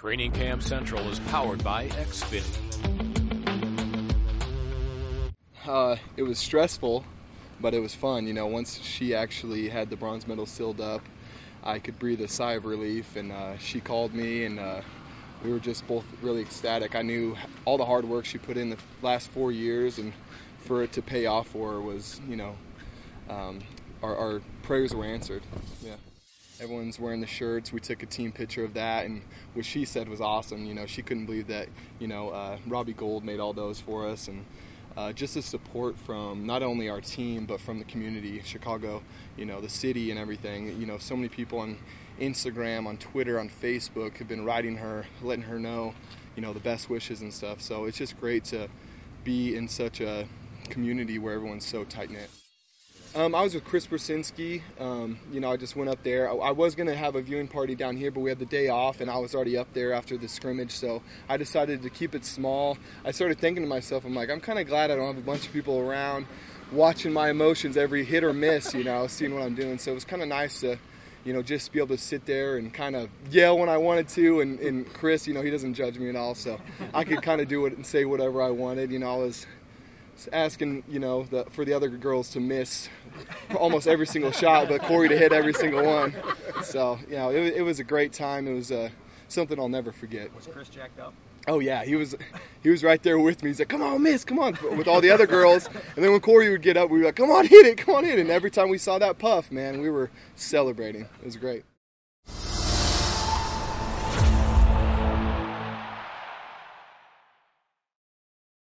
Training Camp Central is powered by XFIT. It was stressful, but it was fun. You know, once she actually had the bronze medal sealed up, I could breathe a sigh of relief, and she called me, and we were just both really ecstatic. I knew all the hard work she put in the last 4 years, and for it to pay off for her was, you know, our prayers were answered. Yeah. Everyone's wearing the shirts. We took a team picture of that, and what she said was awesome. You know, she couldn't believe that, you know, Robbie Gould made all those for us, and just the support from not only our team, but from the community, Chicago, you know, the city and everything. You know, so many people on Instagram, on Twitter, on Facebook have been writing her, letting her know, you know, the best wishes and stuff. So it's just great to be in such a community where everyone's so tight-knit. I was with Chris Brzezinski. You know, I just went up there. I was going to have a viewing party down here, but we had the day off, and I was already up there after the scrimmage, so I decided to keep it small. I started thinking to myself, I'm like, I'm kind of glad I don't have a bunch of people around watching my emotions every hit or miss, you know, seeing what I'm doing. So it was kind of nice to, you know, just be able to sit there and kind of yell when I wanted to, and Chris, you know, he doesn't judge me at all, so I could kind of do it and say whatever I wanted. You know, I was asking, you know, for the other girls to miss almost every single shot, but Corey to hit every single one. So, you know, it was a great time. It was something I'll never forget. Was Chris jacked up? Oh yeah, he was right there with me. He's like, "Come on, miss, come on," with all the other girls. And then when Corey would get up, we were like, "Come on, hit it, come on, hit it." And every time we saw that puff, man, we were celebrating. It was great.